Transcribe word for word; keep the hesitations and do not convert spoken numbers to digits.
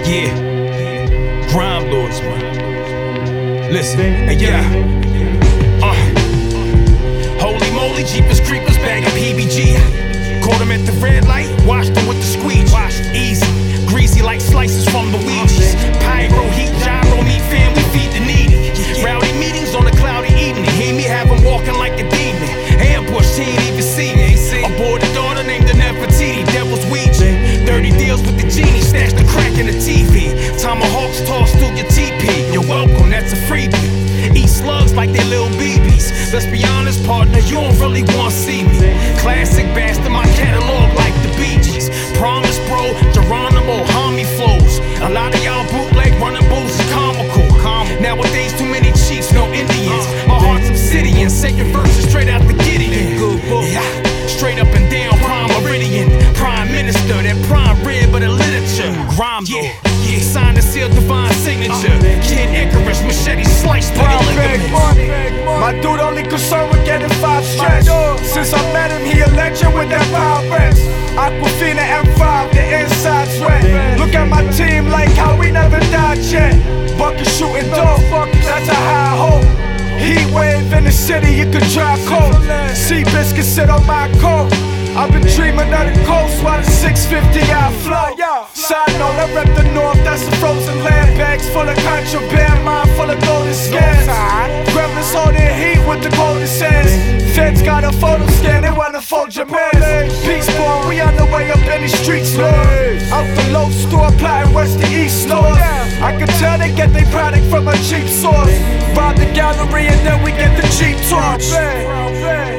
Yeah, Grime Lords, man. Listen, hey, yeah. Uh, holy moly, Jeepers Creepers back at P B G. Caught him at the red light, washed him with the squeegee. Easy, greasy like slices from Luigi's. Pyro, heat, gyro, meat fam, we feed the needy. Rowdy meetings on a cloudy evening. Hear me have him walking like a demon. Ambush, he ain't even see me. Aboard a daughter named the Nefertiti, Devil's Ouija. Dirty deals with the genie, stash the crack in the T V. Tomahawks tossed through your T P. You're welcome, that's a freebie. Eat slugs like they little B Bs. Let's be honest, partner, you don't really want to see me. Classic bastard, my catalog like the Bee Gees. Promise, bro, Geronimo, homie flows. A lot of y'all bootleg running bulls is comical. Nowadays, too many chiefs, no Indians. My heart's obsidian, second verses straight out the Gideon. Yeah, straight up and down, prime meridian. Prime minister, that prime rib of the literature. Grime Lord, yeah, sign the seal, divine signature. Kid Icarus, machete sliced through the ligaments. My dude only concerned with getting five stretch. Since I met him, he a legend with that Pyrex. Aquafina M five, the inside's wet. Look at my team like how we never died yet. Bucket shooting dope, that's a high hope. Heat wave in the city, you could try cold. Sea biscuits sit on my coat. I've been dreaming of the coast while the six fifty I float. Side note, I rep the north, that's a frozen land. Bags full of contraband, mine full of golden scans. Gremlins holding heat with the golden sands. Feds got a photo scan, they wanna fold your man. Peace born, we on the way up in the streets, Lord. Out the low store, plotting west to east stores. I can tell they get their product from a cheap source. Rob the gallery and then we get the cheap torch.